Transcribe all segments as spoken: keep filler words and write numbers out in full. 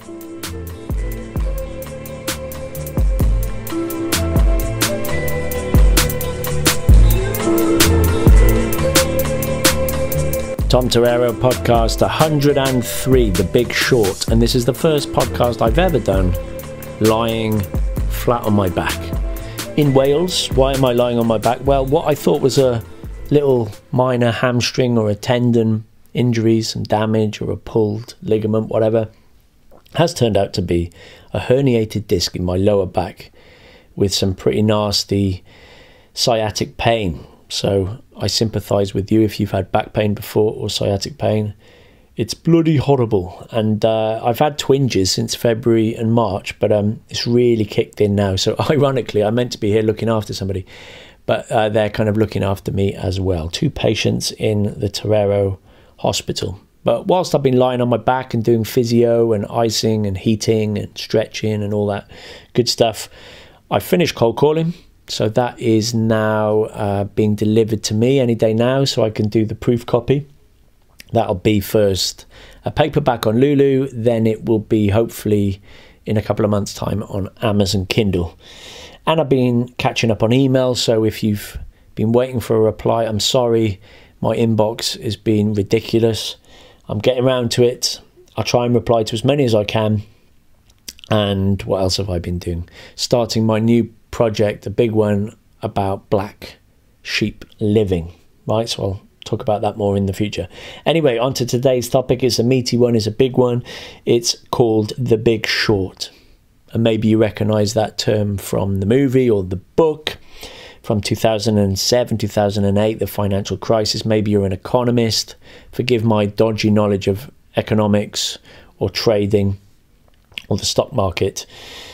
Tom Torero podcast one hundred and three, The Big Short, and this is the first podcast I've ever done lying flat on my back. In Wales, why am I lying on my back? Well, what I thought was a little minor hamstring or a tendon injury, some damage or a pulled ligament, whatever, has turned out to be a herniated disc in my lower back with some pretty nasty sciatic pain. So I sympathise with you if you've had back pain before or sciatic pain. It's bloody horrible. And uh, I've had twinges since February and March, but um, it's really kicked in now. So ironically, I meant to be here looking after somebody, but uh, they're kind of looking after me as well. Two patients in the Torero Hospital. But whilst I've been lying on my back and doing physio and icing and heating and stretching and all that good stuff, I finished cold calling. So that is now uh, being delivered to me any day now, so I can do the proof copy. That'll be first a paperback on Lulu, then it will be hopefully in a couple of months' time on Amazon Kindle. And I've been catching up on email, so if you've been waiting for a reply, I'm sorry. My inbox has been ridiculous. I'm getting around to it. I'll try and reply to as many as I can. And what else have I been doing? Starting my new project, a big one about black sheep living, right? So I'll talk about that more in the future. Anyway, on to today's topic. It's a meaty one, it's a big one. It's called The Big Short. And maybe you recognize that term from the movie or the book from two thousand seven, two thousand eight, the financial crisis. Maybe you're an economist. Forgive my dodgy knowledge of economics or trading or the stock market.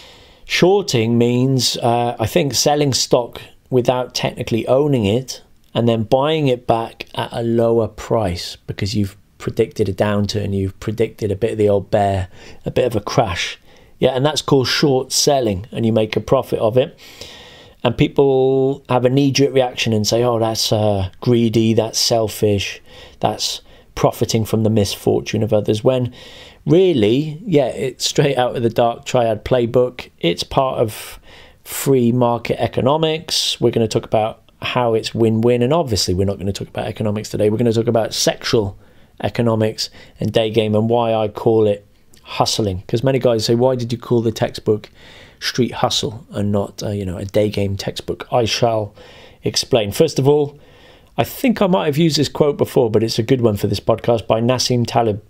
Shorting means, uh, I think, selling stock without technically owning it and then buying it back at a lower price because you've predicted a downturn, you've predicted a bit of the old bear, a bit of a crash. Yeah, and that's called short selling, and you make a profit of it. And people have a knee-jerk reaction and say, oh, that's uh, greedy, that's selfish, that's profiting from the misfortune of others, when really, yeah, it's straight out of the Dark Triad playbook. It's part of free market economics. We're going to talk about how it's win-win, and obviously we're not going to talk about economics today. We're going to talk about sexual economics and day game and why I call it hustling. Because many guys say, why did you call the textbook Street Hustle and not, uh, you know, a day game textbook? I shall explain. First of all, I think I might have used this quote before, but it's a good one for this podcast, by Nassim Taleb.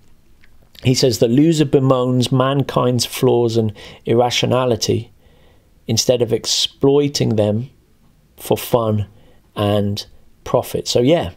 He says, the loser bemoans mankind's flaws and irrationality instead of exploiting them for fun and profit. So yeah,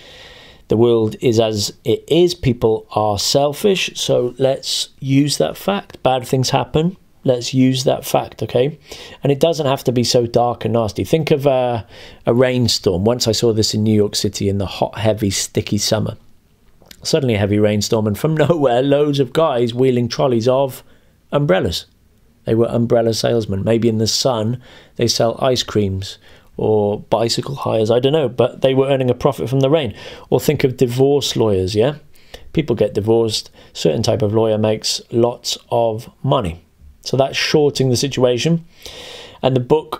the world is as it is. People are selfish. So let's use that fact. Bad things happen. Let's use that fact, okay? And it doesn't have to be so dark and nasty. Think of a, a rainstorm. Once I saw this in New York City in the hot, heavy, sticky summer. Suddenly a heavy rainstorm, and from nowhere, loads of guys wheeling trolleys of umbrellas. They were umbrella salesmen. Maybe in the sun, they sell ice creams or bicycle hires, I don't know, but they were earning a profit from the rain. Or think of divorce lawyers, yeah? People get divorced. Certain type of lawyer makes lots of money. So that's shorting the situation. And the book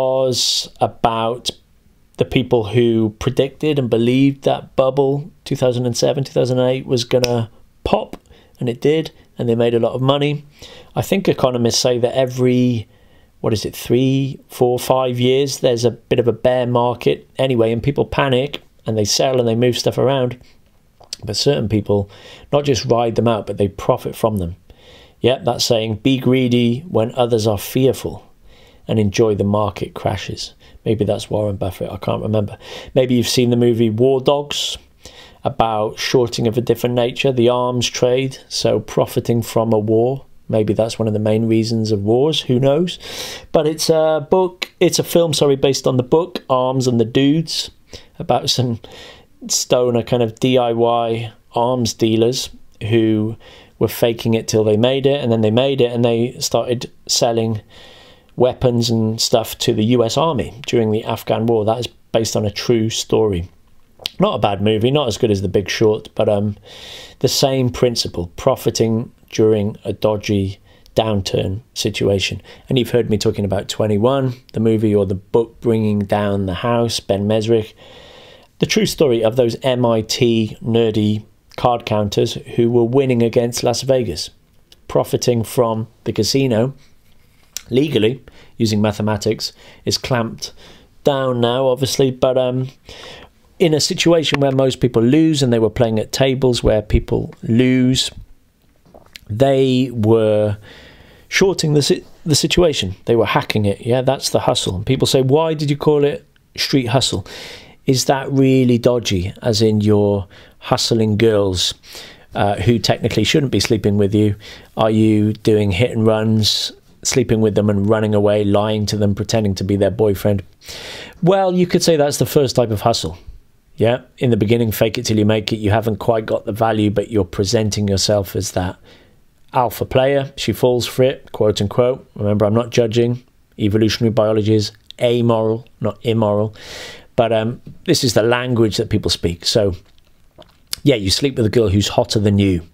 was about the people who predicted and believed that bubble two thousand seven, two thousand eight was going to pop, and it did, and they made a lot of money. I think economists say that every, what is it, three, four, five years, there's a bit of a bear market anyway, and people panic and they sell and they move stuff around. But certain people not just ride them out, but they profit from them. Yeah, that's saying be greedy when others are fearful and enjoy the market crashes. Maybe that's Warren Buffett, I can't remember. Maybe you've seen the movie War Dogs, about shorting of a different nature, the arms trade, so profiting from a war. Maybe that's one of the main reasons of wars, who knows? But it's a book, it's a film, sorry, based on the book, Arms and the Dudes, about some stoner kind of D I Y arms dealers who were faking it till they made it, and then they made it and they started selling weapons and stuff to the U S Army during the Afghan war. That is based on a true story. Not a bad movie, not as good as The Big Short, but um, the same principle, profiting during a dodgy downturn situation. And you've heard me talking about twenty-one, the movie or the book Bringing Down the House, Ben Mesrich. The true story of those M I T nerdy card counters who were winning against Las Vegas, profiting from the casino legally using mathematics. Is clamped down now, obviously, but um, in a situation where most people lose, and they were playing at tables where people lose, they were shorting the the situation. They were hacking it. Yeah, that's the hustle. And people say, why did you call it street hustle? Is that really dodgy? As in, you're hustling girls uh, who technically shouldn't be sleeping with you. Are you doing hit and runs, sleeping with them and running away, lying to them, pretending to be their boyfriend? Well, you could say that's the first type of hustle. Yeah, in the beginning, fake it till you make it. You haven't quite got the value, but you're presenting yourself as that alpha player. She falls for it, quote unquote. Remember, I'm not judging. Evolutionary biology is amoral, not immoral. But um, this is the language that people speak. So, yeah, you sleep with a girl who's hotter than you,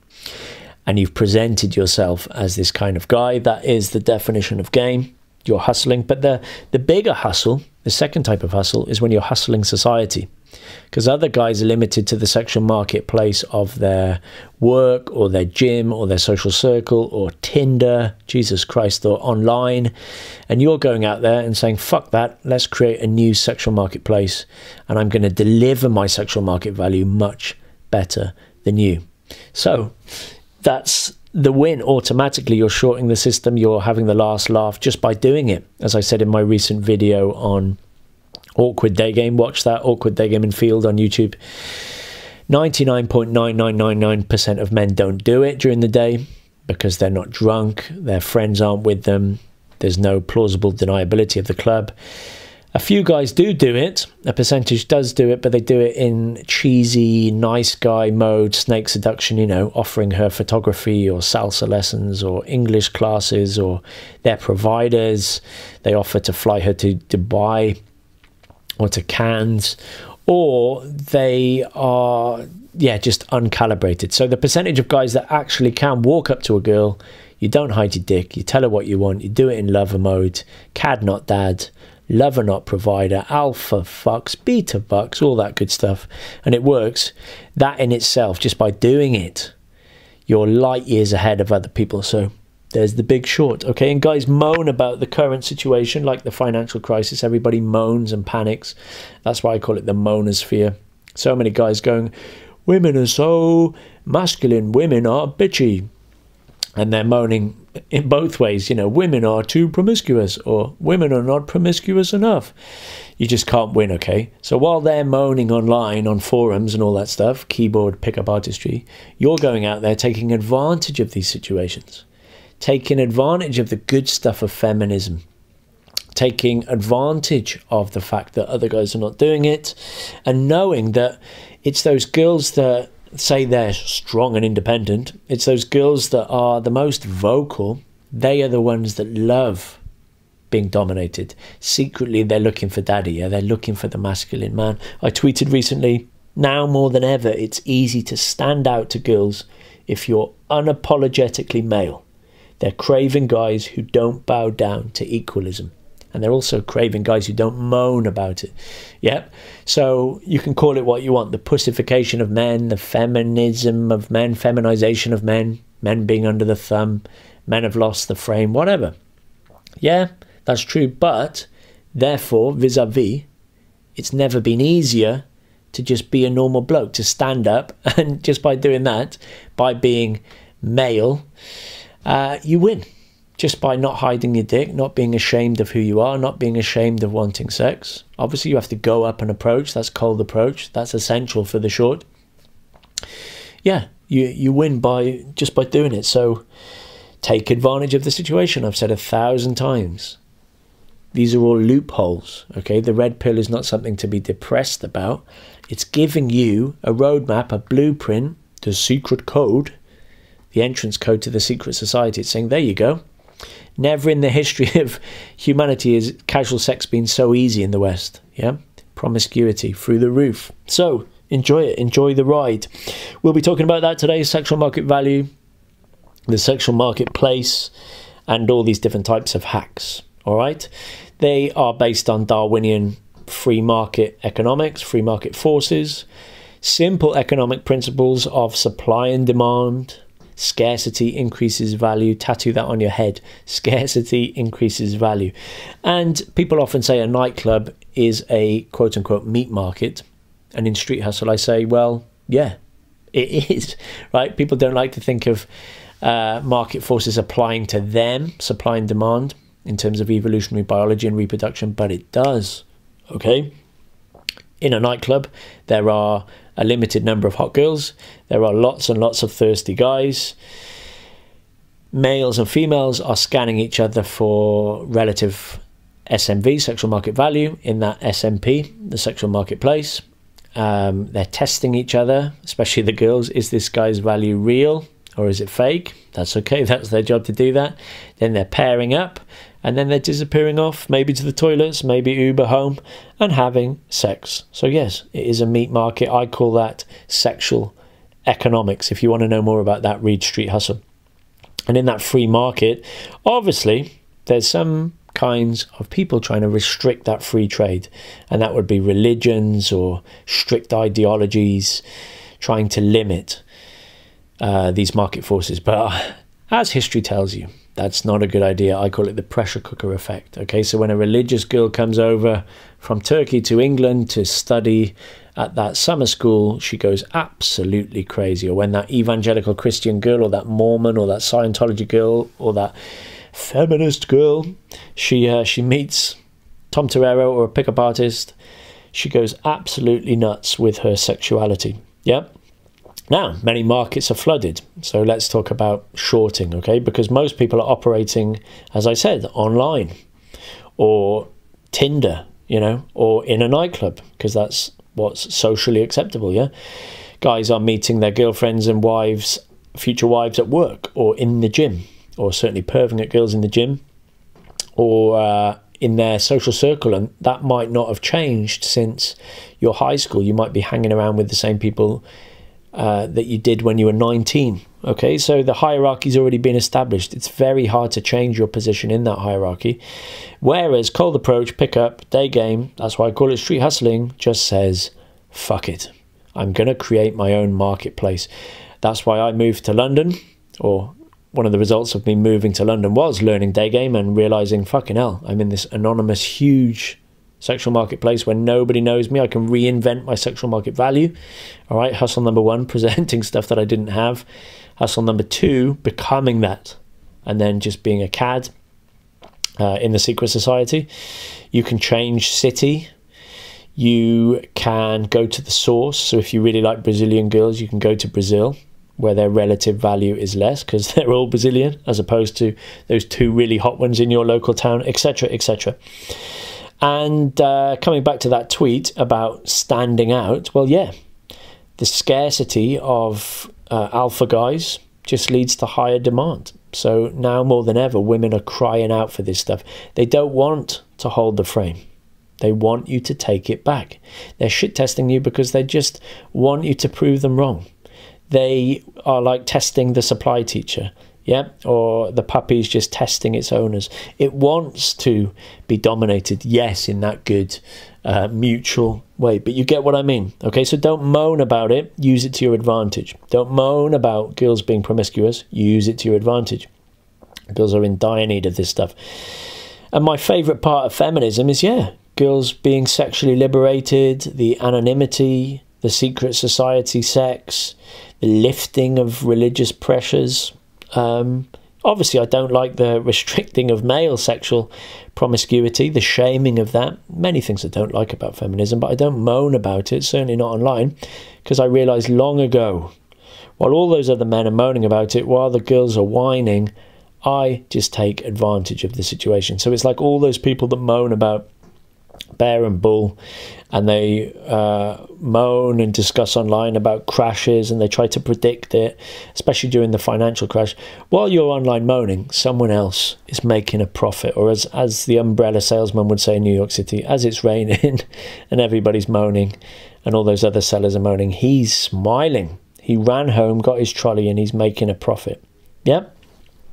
and you've presented yourself as this kind of guy. That is the definition of game. You're hustling. But the, the bigger hustle, the second type of hustle, is when you're hustling society. Because other guys are limited to the sexual marketplace of their work or their gym or their social circle or Tinder, Jesus Christ, or online. And you're going out there and saying, fuck that, let's create a new sexual marketplace. And I'm going to deliver my sexual market value much better than you. So that's the win. Automatically, you're shorting the system. You're having the last laugh just by doing it. As I said in my recent video on Awkward Day Game, watch that, Awkward Day Game in Field on YouTube. ninety-nine point nine nine nine nine percent of men don't do it during the day because they're not drunk, their friends aren't with them, there's no plausible deniability of the club. A few guys do do it, a percentage does do it, but they do it in cheesy, nice guy mode, snake seduction, you know, offering her photography or salsa lessons or English classes, or their providers. They offer to fly her to Dubai or to Cannes, or they are, yeah, just uncalibrated. So the percentage of guys that actually can walk up to a girl, you don't hide your dick, you tell her what you want, you do it in lover mode, cad not dad, lover not provider, alpha fucks, beta fucks, all that good stuff, and it works. That in itself, just by doing it, you're light years ahead of other people. So there's The Big Short, okay? And guys moan about the current situation, like the financial crisis. Everybody moans and panics. That's why I call it the moanosphere. So many guys going, women are so masculine, women are bitchy. And they're moaning in both ways, you know, women are too promiscuous, or women are not promiscuous enough. You just can't win, okay? So while they're moaning online on forums and all that stuff, keyboard pickup artistry, you're going out there taking advantage of these situations. Taking advantage of the good stuff of feminism, taking advantage of the fact that other guys are not doing it, and knowing that it's those girls that say they're strong and independent, it's those girls that are the most vocal, they are the ones that love being dominated. Secretly, they're looking for daddy, yeah? They're looking for the masculine man. I tweeted recently, now more than ever, it's easy to stand out to girls if you're unapologetically male. They're craving guys who don't bow down to equalism. And they're also craving guys who don't moan about it. Yeah. So you can call it what you want. The pussification of men, the feminism of men, feminization of men, men being under the thumb, men have lost the frame, whatever. Yeah, that's true. But therefore, vis-a-vis, it's never been easier to just be a normal bloke, to stand up. And just by doing that, by being male, Uh, you win, just by not hiding your dick, not being ashamed of who you are, not being ashamed of wanting sex. Obviously, you have to go up and approach. That's cold approach. That's essential for the short. Yeah, you you win by just by doing it. So take advantage of the situation. I've said a thousand times. These are all loopholes, okay? The red pill is not something to be depressed about. It's giving you a roadmap, a blueprint, the secret code, the entrance code to the secret society. It's saying, there you go. Never in the history of humanity has casual sex been so easy in the West. Yeah, promiscuity through the roof. So enjoy it. Enjoy the ride. We'll be talking about that today. Sexual market value. the sexual marketplace, and all these different types of hacks. All right, they are based on Darwinian free market economics, free market forces, simple economic principles of supply and demand. Scarcity increases value. Tattoo that on your head. Scarcity increases value. And people often say a nightclub is a quote-unquote meat market. And in Street Hustle, I say, well, yeah, it is, right? People don't like to think of uh, market forces applying to them, supply and demand, in terms of evolutionary biology and reproduction, but it does, okay? In a nightclub, there are a limited number of hot girls. There are lots and lots of thirsty guys. Males and females are scanning each other for relative S M V, sexual market value, in that S M P, the sexual marketplace. Um, they're testing each other, especially the girls. Is this guy's value real or is it fake? That's okay. That's their job to do that. Then they're pairing up, and then they're disappearing off, maybe to the toilets, maybe Uber home, and having sex. So yes, it is a meat market. I call that sexual economics. If you want to know more about that, read Street Hustle. And in that free market, obviously, there's some kinds of people trying to restrict that free trade. And that would be religions or strict ideologies trying to limit uh, these market forces. But as history tells you, that's not a good idea. I call it the pressure cooker effect. Okay, so when a religious girl comes over from Turkey to England to study at that summer school, she goes absolutely crazy. Or when that evangelical Christian girl, or that Mormon, or that Scientology girl, or that feminist girl, she uh, she meets Tom Torero or a pickup artist, she goes absolutely nuts with her sexuality. Yep. Now, many markets are flooded, so let's talk about shorting, okay? Because most people are operating, as I said, online, or Tinder, you know, or in a nightclub, because that's what's socially acceptable, yeah? Guys are meeting their girlfriends and wives, future wives at work, or in the gym, or certainly perving at girls in the gym, or uh, in their social circle, and that might not have changed since your high school. You might be hanging around with the same people Uh, that you did when you were nineteen. Okay, so the hierarchy's already been established. It's very hard to change your position in that hierarchy. Whereas cold approach, pick up, day game, that's why I call it street hustling, just says, fuck it. I'm going to create my own marketplace. That's why I moved to London, or one of the results of me moving to London was learning day game and realizing, fucking hell, I'm in this anonymous, huge sexual marketplace where nobody knows me. I can reinvent my sexual market value. All right, hustle number one, presenting stuff that I didn't have. Hustle number two, becoming that, and then just being a cad uh, in the secret society. You can change city. You can go to the source. So if you really like Brazilian girls, you can go to Brazil, where their relative value is less because they're all Brazilian, as opposed to those two really hot ones in your local town, et cetera, et cetera. And uh, coming back to that tweet about standing out, well, yeah, the scarcity of uh, alpha guys just leads to higher demand. So now more than ever, women are crying out for this stuff. They don't want to hold the frame. They want you to take it back. They're shit testing you because they just want you to prove them wrong. They are like testing the supply teacher. Yeah, or the puppy's just testing its owners. It wants to be dominated, yes, in that good uh, mutual way. But you get what I mean, okay? So don't moan about it. Use it to your advantage. Don't moan about girls being promiscuous. Use it to your advantage. Girls are in dire need of this stuff. And my favourite part of feminism is, yeah, girls being sexually liberated, the anonymity, the secret society sex, the lifting of religious pressures. Um, obviously, I don't like the restricting of male sexual promiscuity, the shaming of that. Many things I don't like about feminism, but I don't moan about it, certainly not online, because I realised long ago, while all those other men are moaning about it, while the girls are whining, I just take advantage of the situation. So it's like all those people that moan about bear and bull, and they uh, moan and discuss online about crashes, and they try to predict it, especially during the financial crash. While you're online moaning, someone else is making a profit, or as, as the umbrella salesman would say in New York City, as it's raining and everybody's moaning and all those other sellers are moaning, he's smiling. He ran home, got his trolley, and he's making a profit. Yep.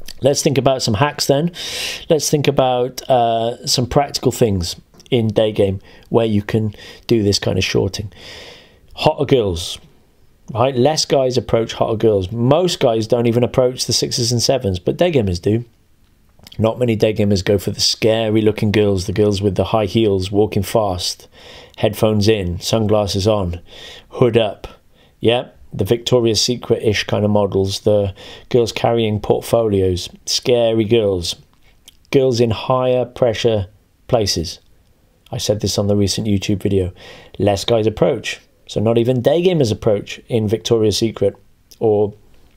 Let's think about some hacks then. Let's think about uh, some practical things in day game where you can do this kind of shorting. Hotter girls, right? Less guys approach hotter girls. Most guys don't even approach the sixes and sevens, but day gamers do. Not many day gamers go for the scary looking girls, the girls with the high heels, walking fast, headphones in, sunglasses on, hood up. Yeah, the Victoria's Secret-ish kind of models, the girls carrying portfolios, scary girls, girls in higher pressure places. I said this on the recent YouTube video. Less guys approach. So not even day gamers approach in Victoria's Secret or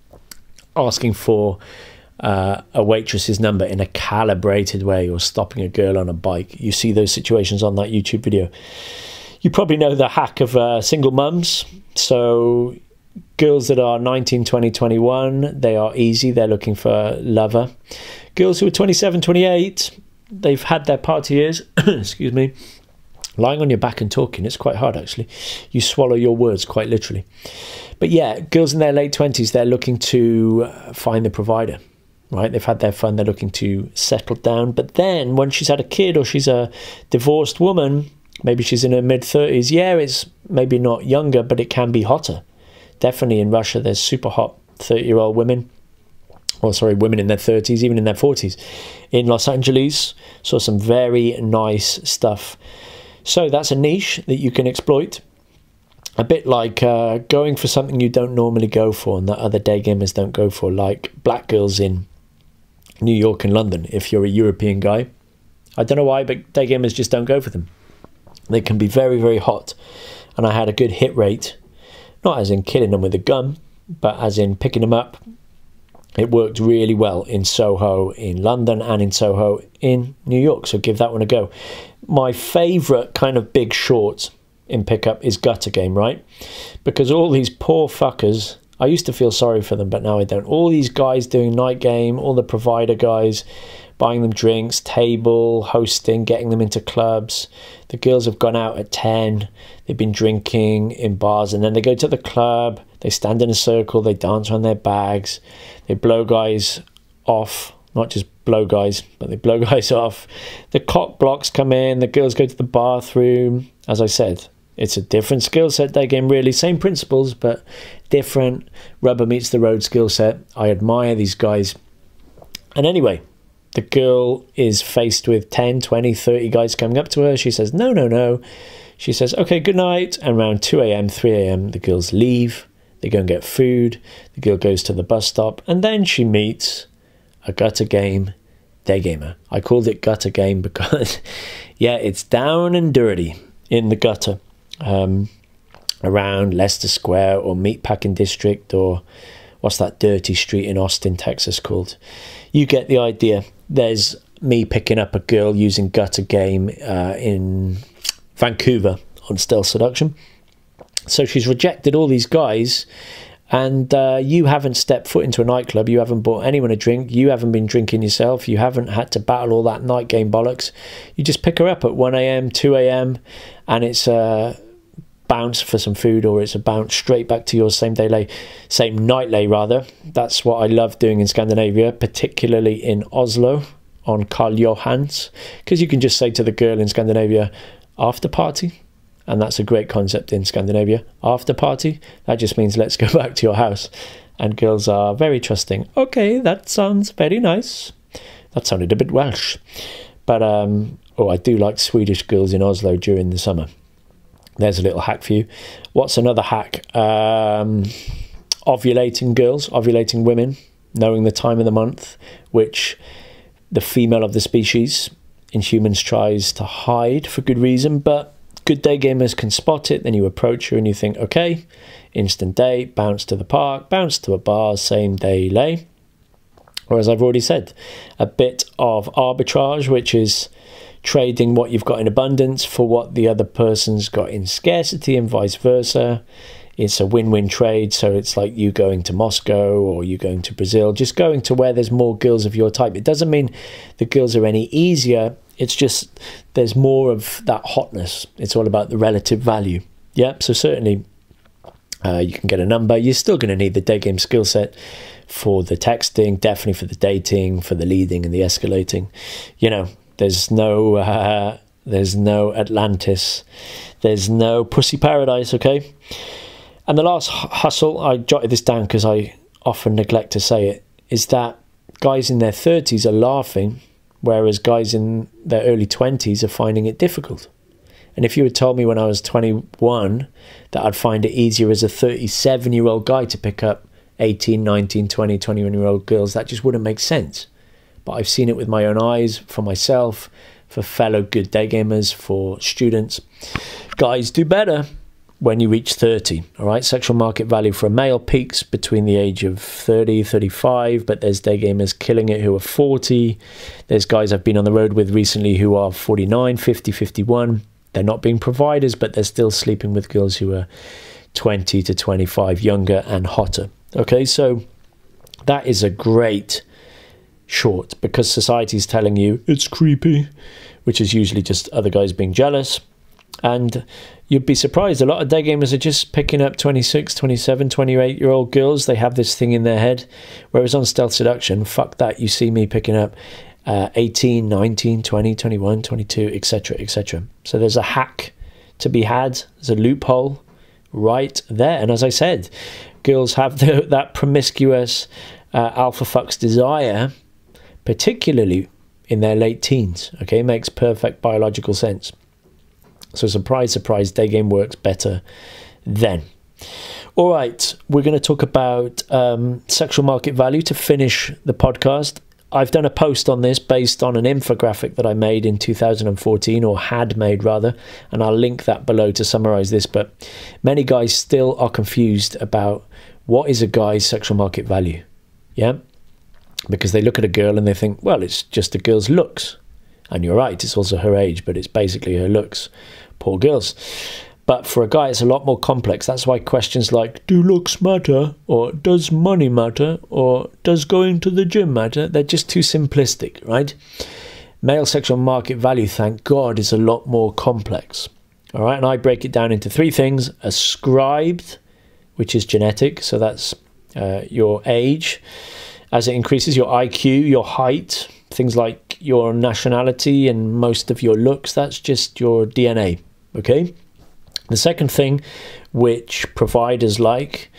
asking for uh, a waitress's number in a calibrated way or stopping a girl on a bike. You see those situations on that YouTube video. You probably know the hack of uh, single mums. So girls that are nineteen, twenty, twenty-one, they are easy. They're looking for a lover. Girls who are twenty-seven, twenty-eight, they've had their party years. Excuse me. Lying on your back and talking, it's quite hard actually. You swallow your words quite literally. But yeah, girls in their late twenties, they're looking to find the provider, right? They've had their fun, they're looking to settle down. But then when she's had a kid or she's a divorced woman, maybe she's in her mid thirties, yeah, it's maybe not younger, but it can be hotter. Definitely in Russia, there's super hot thirty-year-old women. Or sorry, women in their thirties, even in their forties. In Los Angeles, saw some very nice stuff. So that's a niche that you can exploit. A bit like uh, going for something you don't normally go for and that other day gamers don't go for, like black girls in New York and London, if you're a European guy. I don't know why, but day gamers just don't go for them. They can be very, very hot. And I had a good hit rate, not as in killing them with a gun, but as in picking them up. It worked really well in Soho, in London, and in Soho, in New York. So give that one a go. My favourite kind of big short in pickup is Gutter Game, right? Because all these poor fuckers, I used to feel sorry for them, but now I don't. All these guys doing night game, all the provider guys, buying them drinks, table, hosting, getting them into clubs. The girls have gone out at ten. They've been drinking in bars, and then they go to the club. They stand in a circle. They dance around their bags. They blow guys off. Not just blow guys, but they blow guys off. The cock blocks come in. The girls go to the bathroom. As I said, it's a different skill set day game, really. Same principles, but different. Rubber meets the road skill set. I admire these guys. And anyway, the girl is faced with ten, twenty, thirty guys coming up to her. She says, no, no, no. She says, okay, good night. And around two A M, three A M, the girls leave. They go and get food. The girl goes to the bus stop. And then she meets a Gutter Game day gamer. I called it Gutter Game because, yeah, it's down and dirty in the gutter. Um, around Leicester Square or Meatpacking District, or what's that dirty street in Austin, Texas called? You get the idea. There's me picking up a girl using Gutter Game uh, in Vancouver on Stealth Seduction. So she's rejected all these guys, and uh, you haven't stepped foot into a nightclub. You haven't bought anyone a drink. You haven't been drinking yourself. You haven't had to battle all that night game bollocks. You just pick her up at one A M, two A M, and it's a bounce for some food, or it's a bounce straight back to your same day lay, same night lay rather. That's what I love doing in Scandinavia, particularly in Oslo on Karl Johans, because you can just say to the girl in Scandinavia, after party. And that's a great concept in Scandinavia. After party, that just means let's go back to your house. And girls are very trusting. Okay, that sounds very nice. That sounded a bit Welsh. But, um, oh, I do like Swedish girls in Oslo during the summer. There's a little hack for you. What's another hack? Um, ovulating girls, ovulating women, knowing the time of the month, which the female of the species in humans tries to hide for good reason, but good day gamers can spot it. Then you approach her and you think, okay, instant date, bounce to the park, bounce to a bar, same day lay. Or as I've already said, a bit of arbitrage, which is trading what you've got in abundance for what the other person's got in scarcity, and vice versa. It's a win-win trade. So it's like you going to Moscow or you going to Brazil, just going to where there's more girls of your type. It doesn't mean the girls are any easier. It's just there's more of that hotness. It's all about the relative value. Yeah, so certainly Uh, you can get a number. You're still going to need the day game skill set for the texting, definitely for the dating, for the leading and the escalating. You know, there's no uh, there's no Atlantis, there's no pussy paradise, okay? And the last hustle, I jotted this down because I often neglect to say it, is that guys in their thirties are laughing, whereas guys in their early twenties are finding it difficult. And if you had told me when I was twenty-one that I'd find it easier as a thirty-seven-year-old guy to pick up eighteen, nineteen, twenty, twenty-one-year-old girls, that just wouldn't make sense. But I've seen it with my own eyes, for myself, for fellow good day gamers, for students. Guys do better when you reach thirty, all right? Sexual market value for a male peaks between the age of thirty, thirty-five, but there's day gamers killing it who are forty. There's guys I've been on the road with recently who are forty-nine, fifty, fifty-one. They're not being providers, but they're still sleeping with girls who are twenty to twenty-five, younger and hotter. Okay, so that is a great short, because society's telling you it's creepy, which is usually just other guys being jealous. And you'd be surprised, a lot of day gamers are just picking up twenty-six, twenty-seven, twenty-eight year old girls. They have this thing in their head, whereas on Stealth Seduction, fuck that, you see me picking up uh, eighteen, nineteen, twenty, twenty-one, twenty-two, etc, etc. So there's a hack to be had, there's a loophole right there. And as I said, girls have the, that promiscuous uh, alpha fucks desire, particularly in their late teens. Okay, makes perfect biological sense. So surprise, surprise, day game works better then. All right, we're going to talk about um, sexual market value to finish the podcast. I've done a post on this based on an infographic that I made in two thousand fourteen, or had made rather, and I'll link that below to summarize this. But many guys still are confused about what is a guy's sexual market value. Yeah, because they look at a girl and they think, well, it's just a girl's looks. And you're right, it's also her age, but it's basically her looks. Poor girls. But for a guy, it's a lot more complex. That's why questions like, do looks matter? Or does money matter? Or does going to the gym matter? They're just too simplistic, right? Male sexual market value, thank God, is a lot more complex. All right, and I break it down into three things. Ascribed, which is genetic, so that's uh, your age. As it increases, your I Q, your height, things like your nationality and most of your looks, that's just your D N A, okay? The second thing, which providers like,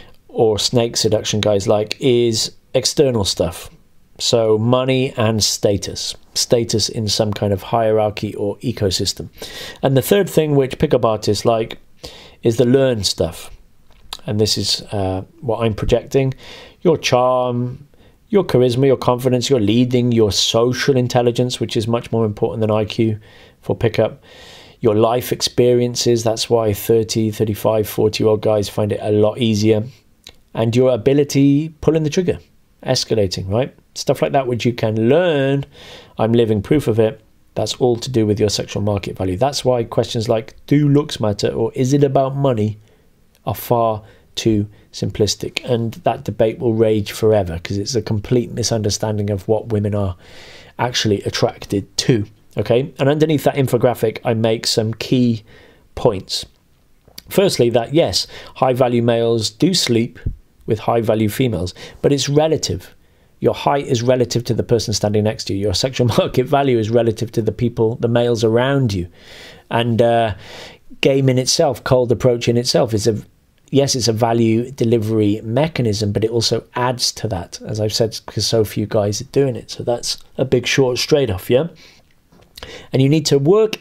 or snake seduction guys like, is external stuff. So money and status. Status in some kind of hierarchy or ecosystem. And the third thing, which pickup artists like, is the learned stuff. And this is uh, what I'm projecting. Your charm, your charisma, your confidence, your leading, your social intelligence, which is much more important than I Q for pickup. Your life experiences, that's why thirty, thirty-five, forty year old guys find it a lot easier. And your ability pulling the trigger, escalating, right? Stuff like that, which you can learn. I'm living proof of it. That's all to do with your sexual market value. That's why questions like, do looks matter, or is it about money, are far too simplistic. And that debate will rage forever, because it's a complete misunderstanding of what women are actually attracted to. Okay, and underneath that infographic, I make some key points. Firstly, that yes, high-value males do sleep with high-value females, but it's relative. Your height is relative to the person standing next to you. Your sexual market value is relative to the people, the males around you. And uh, game in itself, cold approach in itself, is a yes, it's a value delivery mechanism, but it also adds to that, as I've said, because so few guys are doing it. So that's a big short straight off, yeah? And you need to work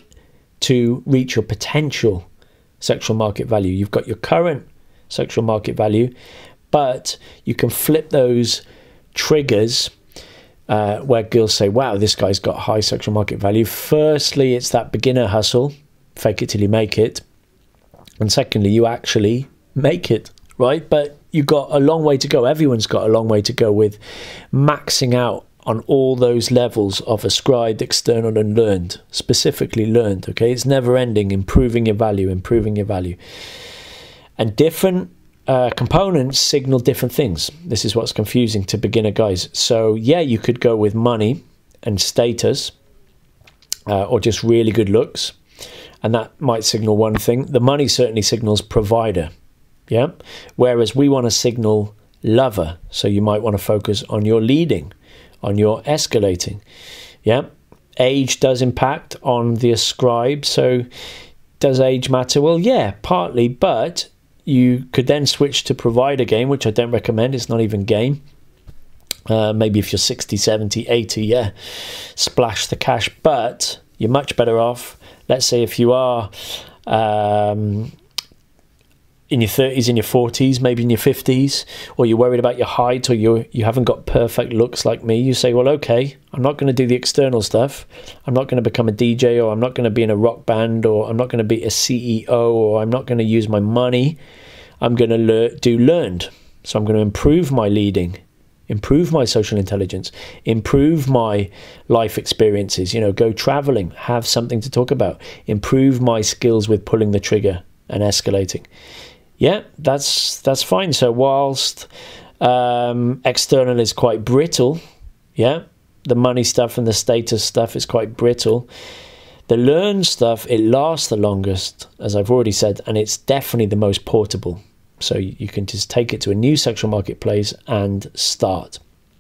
to reach your potential sexual market value. You've got your current sexual market value, but you can flip those triggers uh, where girls say, wow, this guy's got high sexual market value. Firstly, it's that beginner hustle, fake it till you make it. And secondly, you actually make it, right? But you've got a long way to go. Everyone's got a long way to go with maxing out on all those levels of ascribed, external, and learned, specifically learned, okay? It's never ending, improving your value, improving your value. And different uh, components signal different things. This is what's confusing to beginner guys. So yeah, you could go with money and status, uh, or just really good looks, and that might signal one thing. The money certainly signals provider. Yeah. Whereas we want to signal lover. So you might want to focus on your leading, on your escalating. Yeah. Age does impact on the ascribe. So does age matter? Well, yeah, partly, but you could then switch to provider game, which I don't recommend. It's not even game. Uh, maybe if you're sixty, seventy, eighty, yeah, splash the cash. But you're much better off, let's say if you are um, in your thirties, in your forties, maybe in your fifties, or you're worried about your height, or you you haven't got perfect looks like me, you say, well, okay, I'm not going to do the external stuff. I'm not going to become a D J, or I'm not going to be in a rock band, or I'm not going to be a C E O, or I'm not going to use my money. I'm going to lear- do learned. So I'm going to improve my leading, improve my social intelligence, improve my life experiences, you know, go traveling, have something to talk about, improve my skills with pulling the trigger and escalating. Yeah, that's that's fine. So whilst um, external is quite brittle, yeah, the money stuff and the status stuff is quite brittle. The learn stuff, it lasts the longest, as I've already said, and it's definitely the most portable. So you can just take it to a new sexual marketplace and start.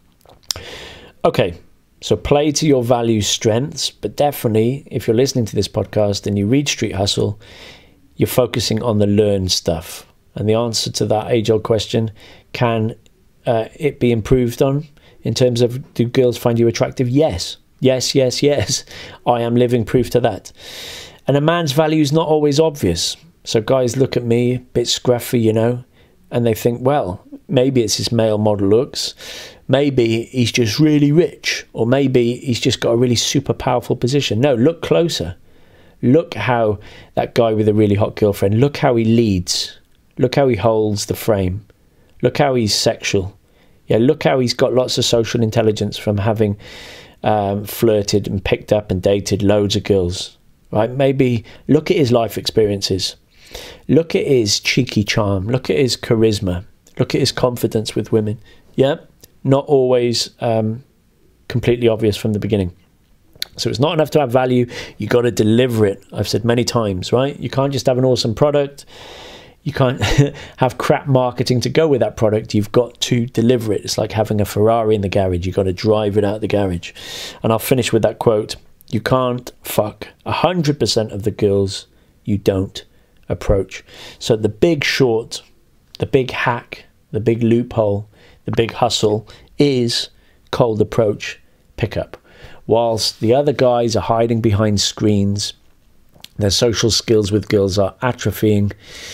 Okay, so play to your value strengths, but definitely if you're listening to this podcast and you read Street Hustle, you're focusing on the learn stuff. And the answer to that age-old question, can uh, it be improved on in terms of, do girls find you attractive? Yes, yes, yes, yes. I am living proof to that. And a man's value is not always obvious. So guys look at me, a bit scruffy, you know, and they think, well, maybe it's his male model looks. Maybe he's just really rich, or maybe he's just got a really super powerful position. No, look closer. Look how that guy with a really hot girlfriend, look how he leads. Look how he holds the frame. Look how he's sexual. Yeah, look how he's got lots of social intelligence from having um, flirted and picked up and dated loads of girls. Right? Maybe look at his life experiences. Look at his cheeky charm. Look at his charisma. Look at his confidence with women. Yeah, not always um, completely obvious from the beginning. So it's not enough to have value. You got to deliver it. I've said many times, right? You can't just have an awesome product. You can't have crap marketing to go with that product. You've got to deliver it. It's like having a Ferrari in the garage. You've got to drive it out of the garage. And I'll finish with that quote. You can't fuck one hundred percent of the girls you don't approach. So the big short, the big hack, the big loophole, the big hustle is cold approach pickup. Whilst the other guys are hiding behind screens, their social skills with girls are atrophying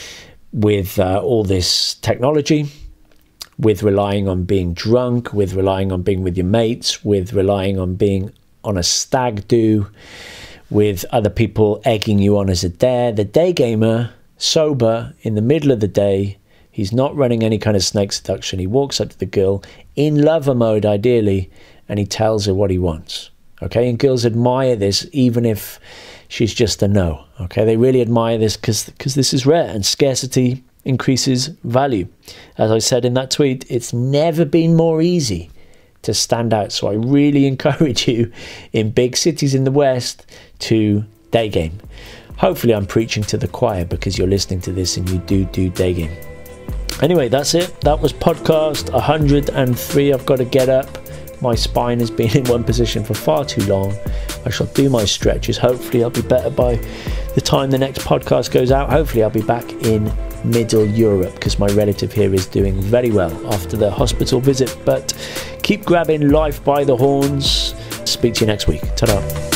with uh, all this technology, with relying on being drunk, with relying on being with your mates, with relying on being on a stag do, with other people egging you on as a dare. The day gamer, sober, in the middle of the day, he's not running any kind of snake seduction. He walks up to the girl in lover mode, ideally, and he tells her what he wants. Okay, and girls admire this, even if she's just a no. Okay, they really admire this because because this is rare, and scarcity increases value. As I said in that tweet, it's never been more easy to stand out. So I really encourage you in big cities in the West to day game. Hopefully I'm preaching to the choir because you're listening to this and you do do day game. Anyway, that's it. That was podcast one hundred and three. I've got to get up. My spine has been in one position for far too long. I shall do my stretches. Hopefully I'll be better by the time the next podcast goes out. Hopefully I'll be back in Middle Europe because my relative here is doing very well after the hospital visit. But keep grabbing life by the horns. Speak to you next week. Ta-da.